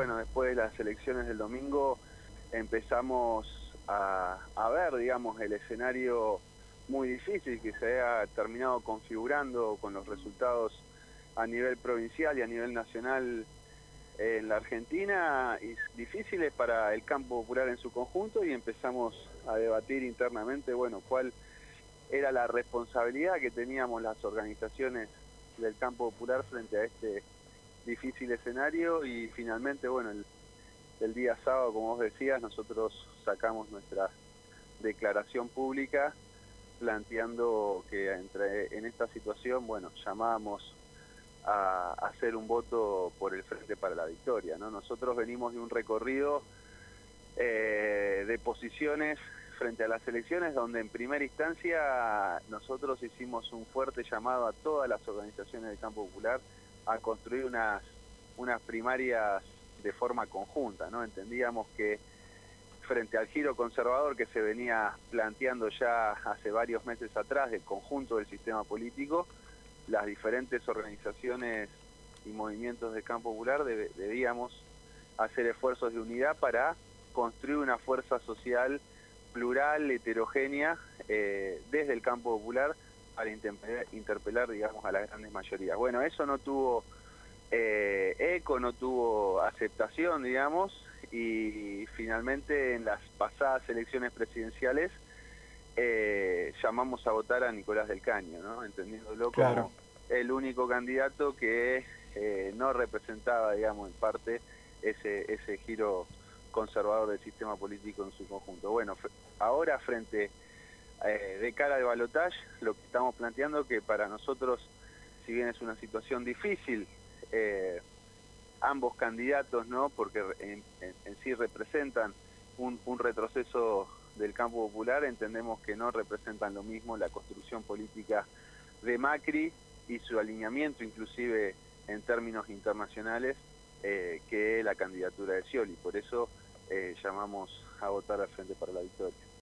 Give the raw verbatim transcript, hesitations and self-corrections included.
bueno, después de las elecciones del domingo empezamos a, a ver, digamos, el escenario muy difícil que se ha terminado configurando con los resultados a nivel provincial y a nivel nacional en la Argentina, y difíciles para el campo popular en su conjunto, y empezamos a debatir internamente, bueno, cuál era la responsabilidad que teníamos las organizaciones del campo popular frente a este difícil escenario. Y finalmente, bueno, el, el día sábado, como vos decías, nosotros sacamos nuestra declaración pública planteando que entre, en esta situación, bueno, llamábamos a hacer un voto por el Frente para la Victoria, ¿no? Nosotros venimos de un recorrido eh, de posiciones frente a las elecciones, donde en primera instancia nosotros hicimos un fuerte llamado a todas las organizaciones del campo popular a construir unas, unas primarias de forma conjunta, ¿no? Entendíamos que frente al giro conservador que se venía planteando ya hace varios meses atrás del conjunto del sistema político, las diferentes organizaciones y movimientos del campo popular deb debíamos hacer esfuerzos de unidad para construir una fuerza social plural, heterogénea, eh, desde el campo popular para interpelar, interpelar, digamos, a las grandes mayorías. Bueno, eso no tuvo eh, eco, no tuvo aceptación, digamos, y finalmente en las pasadas elecciones presidenciales Eh, llamamos a votar a Nicolás del Caño, ¿no? Entendiéndolo Claro. como el único candidato que eh, no representaba, digamos, en parte ese, ese giro conservador del sistema político en su conjunto. Bueno, ahora frente, eh, de cara al balotaje, lo que estamos planteando que para nosotros, si bien es una situación difícil, eh, ambos candidatos, ¿no? Porque en, en, en sí representan un, un retroceso del campo popular, entendemos que no representan lo mismo la construcción política de Macri y su alineamiento, inclusive en términos internacionales, eh, que la candidatura de Scioli. Por eso eh, llamamos a votar al Frente para la Victoria.